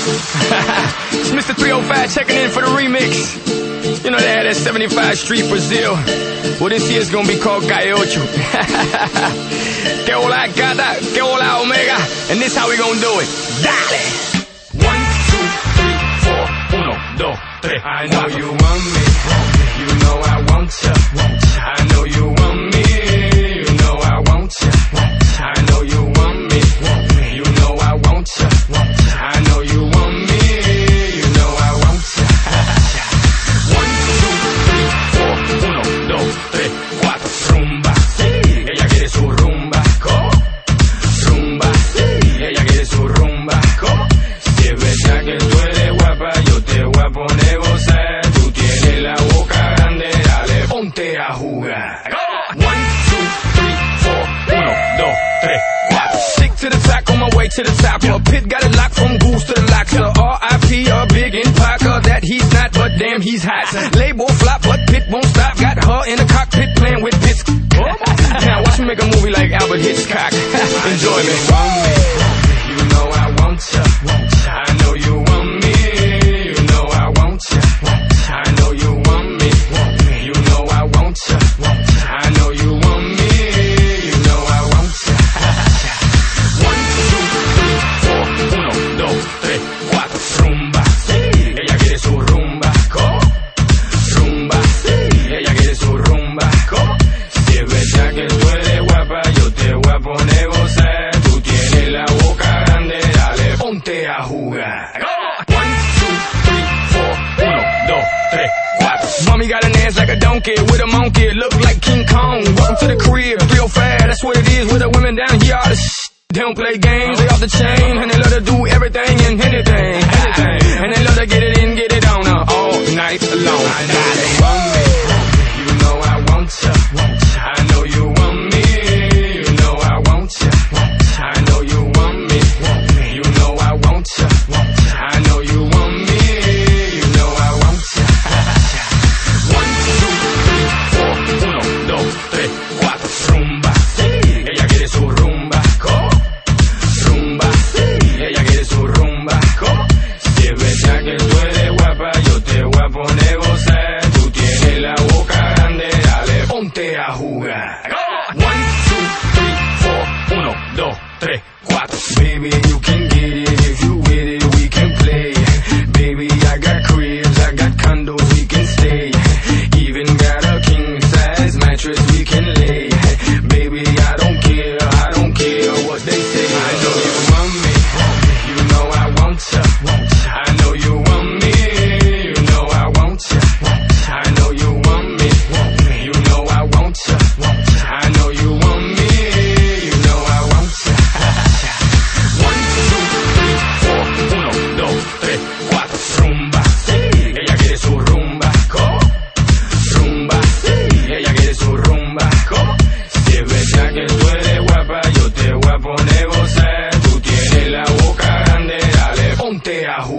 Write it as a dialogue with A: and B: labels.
A: It's Mr. 305 checking in for the remix. You know they had that 75 Street Brazil. Well, this year's gonna be called Calle Ocho. Que hola gata, que hola omega. And this how we gonna do it. Dale! 1, 2, 3, 4. 1, 2, 3. I know you want me. You know I want ya. I know you want me. You know I want ya. I know you want me. You know I want ya. I know you want me. You know I want ya. 1, 2, 3, 4. 1, 2, 3, 4. Rumba. Ella quiere su rumba. Rumba. Ella quiere su rumba. Si es verdad que tú eres guapa, yo te voy a poner gozar. Tú tienes la boca grande, dale, ponte a jugar. 1, 2, 3, 4. 1, 2, 3, 4. Stick to the track on my way to the top. A pit got it locked from goose to the locks. R.I.P. a big in Parker that he's not, but damn he's hot. Label flop, but Pit won't stop. Got her in the cockpit playing with bits. Now watch me make a movie like Albert Hitchcock. Enjoy me. You know I want ya. I know you want me. You know I want ya. I know you want me. You know I want ya. I know you want me. You know I want ya. 1, 2, 3, 4. 1, 2, 3, 4. Rumba. Ella quiere su rumba. Rumba. Ella quiere su rumba. Si es verdad que tú eres guapa, yo te voy a poner gozar. Tú tienes la boca grande, dale, ponte a jugar. 1, 2, 3, 4. 1, 2, 3, 4. Mommy got an ass like a donkey with a monkey, look like King Kong. Welcome to the crib, 305, that's what it is with the women down here. All the they don't play games, they off the chain, and they love to do everything and anything. And they love to get it in, get it on all night long. I know you want me, you know I want ya. I know you want me, you know I want ya. I know you want me, you know I want ya. I know you want me, you know I want ya. 1, 2, 3, 4. 1, 2, 3, 4. Rumba. Ella quiere su rumba. Rumba. Ella quiere su rumba. Si es verdad que tú eres guapa, yo te voy a poner gozar. Tú tienes la boca grande, dale, ponte a jugar. 1, 2, 3, 4. 1, 2, 3, 4. Baby, you can get it if you with it, we can play. Baby, I got cribs, I got condos, we can stay. Even got a king size mattress we can lay. Baby, I don't care what they say. I know you want me, you know I want ya. I know you want me, you know I want ya. I know you want me, you know I want ya. I know you want me, you know I want ya. 1, 2, 3, 4. 1, 2, 3, 4. Rumba. Ella quiere su rumba. Rumba. Ella quiere su rumba. Si es verdad que tú eres guapa, yo te voy a poner gozar. Tú tienes la boca grande, dale, ponte a jugar.